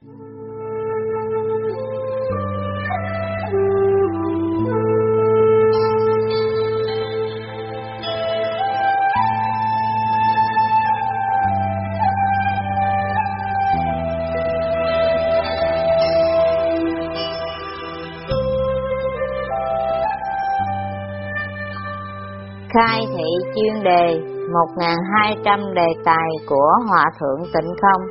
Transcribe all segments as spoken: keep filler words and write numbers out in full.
Khai thị chuyên đề một nghìn hai trăm đề tài của Hòa Thượng Tịnh Không.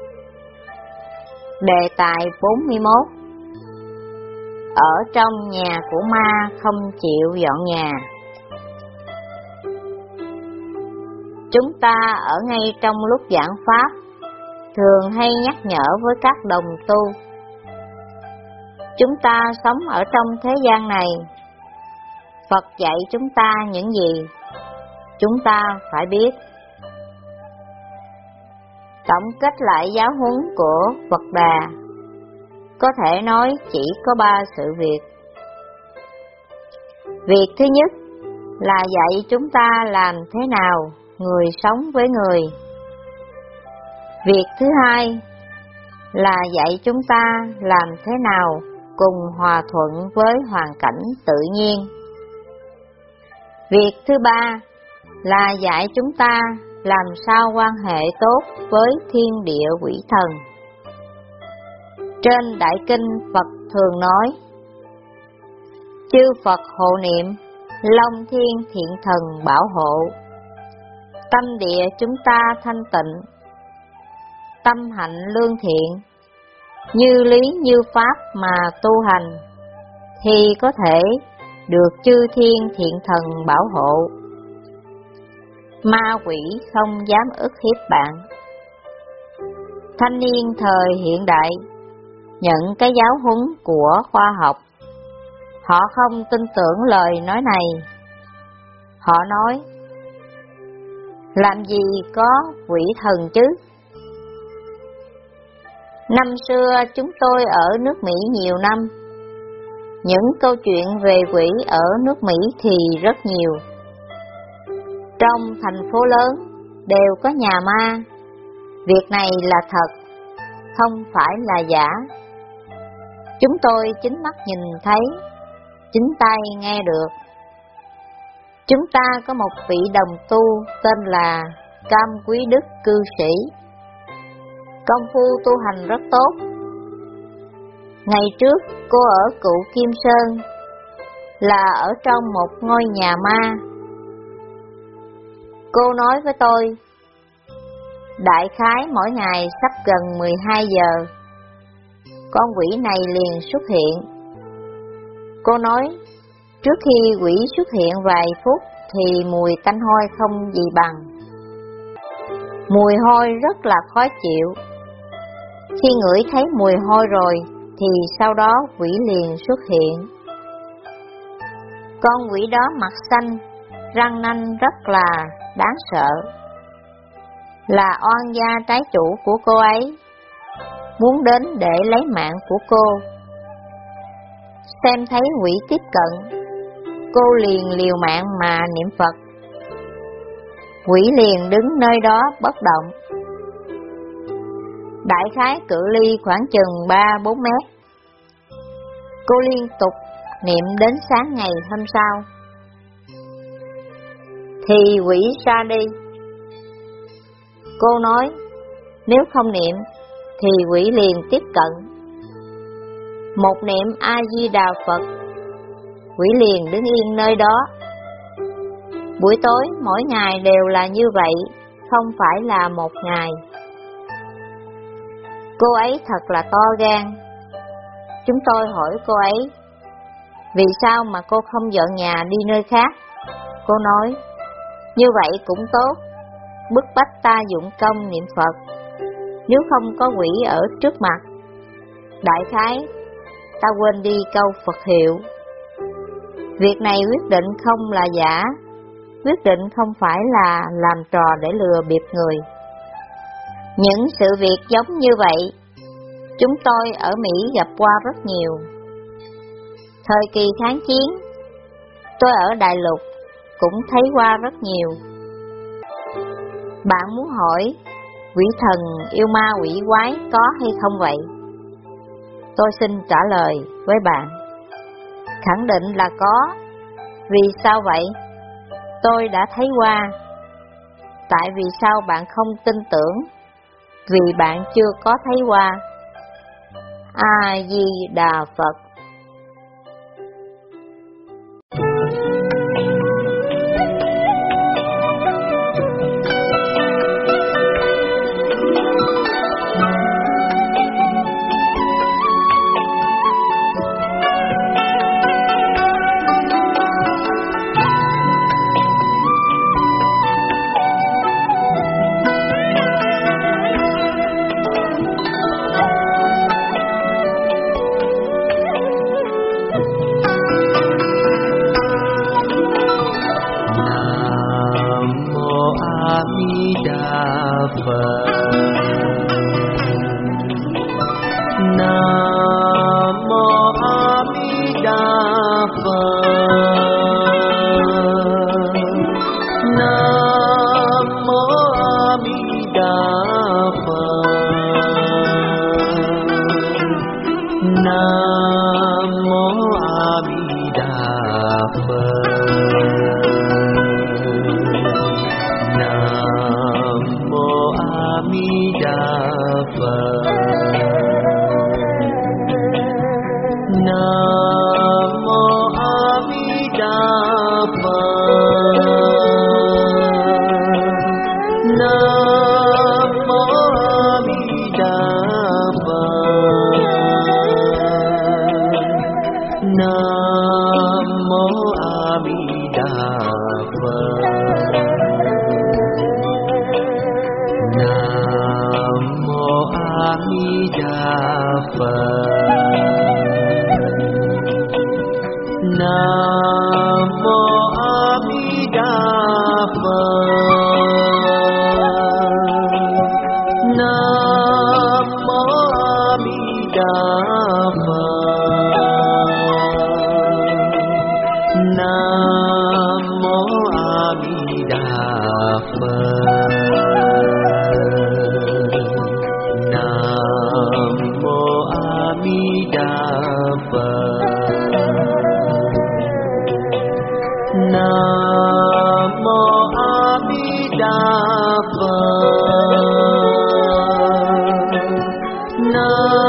Đề tài bốn mươi mốt. Ở trong nhà của ma không chịu dọn nhà. Chúng ta ở ngay trong lúc giảng pháp thường hay nhắc nhở với các đồng tu. Chúng ta sống ở trong thế gian này, Phật dạy chúng ta những gì chúng ta phải biết. Tổng kết lại giáo huấn của Phật Đà, có thể nói chỉ có ba sự việc. Việc thứ nhất là dạy chúng ta làm thế nào người sống với người. Việc thứ hai là dạy chúng ta làm thế nào cùng hòa thuận với hoàn cảnh tự nhiên. Việc thứ ba là dạy chúng ta làm sao quan hệ tốt với thiên địa quỷ thần. Trên Đại Kinh Phật thường nói, chư Phật hộ niệm, Long Thiên Thiện Thần bảo hộ, tâm địa chúng ta thanh tịnh, tâm hạnh lương thiện, như lý như pháp mà tu hành, thì có thể được chư thiên thiện thần bảo hộ. Ma quỷ không dám ức hiếp bạn. Thanh niên thời hiện đại nhận cái giáo huấn của khoa học, họ không tin tưởng lời nói này. Họ nói, làm gì có quỷ thần chứ? Năm xưa chúng tôi ở nước Mỹ nhiều năm, những câu chuyện về quỷ ở nước Mỹ thì rất nhiều. Trong thành phố lớn đều có nhà ma. Việc này là thật, không phải là giả. Chúng tôi chính mắt nhìn thấy, chính tai nghe được. Chúng ta có một vị đồng tu tên là Cam Quý Đức cư sĩ. Công phu tu hành rất tốt. Ngày trước cô ở Cựu Kim Sơn, là ở trong một ngôi nhà ma. Cô nói với tôi, đại khái mỗi ngày sắp gần mười hai giờ, con quỷ này liền xuất hiện. Cô nói, trước khi quỷ xuất hiện vài phút thì mùi tanh hôi không gì bằng. Mùi hôi rất là khó chịu. Khi ngửi thấy mùi hôi rồi thì sau đó quỷ liền xuất hiện. Con quỷ đó mặt xanh, răng nanh rất là đáng sợ, là oan gia trái chủ của cô ấy, muốn đến để lấy mạng của cô. Xem thấy quỷ tiếp cận, cô liền liều mạng mà niệm Phật. Quỷ liền đứng nơi đó bất động. Đại khái cự ly khoảng chừng ba bốn mét. Cô liên tục niệm đến sáng ngày hôm sau, thì quỷ ra đi. Cô nói, nếu không niệm thì quỷ liền tiếp cận. Một niệm A-di-đà Phật, quỷ liền đứng yên nơi đó. Buổi tối mỗi ngày đều là như vậy, không phải là một ngày. Cô ấy thật là to gan. Chúng tôi hỏi cô ấy, vì sao mà cô không dọn nhà đi nơi khác? Cô nói, như vậy cũng tốt, bức bách ta dụng công niệm Phật, nếu không có quỷ ở trước mặt. Đại khái, ta quên đi câu Phật hiệu. Việc này quyết định không là giả, quyết định không phải là làm trò để lừa bịp người. Những sự việc giống như vậy, chúng tôi ở Mỹ gặp qua rất nhiều. Thời kỳ kháng chiến, tôi ở Đại Lục cũng thấy qua rất nhiều. Bạn muốn hỏi, quỷ thần yêu ma quỷ quái có hay không vậy? Tôi xin trả lời với bạn. Khẳng định là có. Vì sao vậy? Tôi đã thấy qua. Tại vì sao bạn không tin tưởng? Vì bạn chưa có thấy qua. A Di Đà Phật. Nam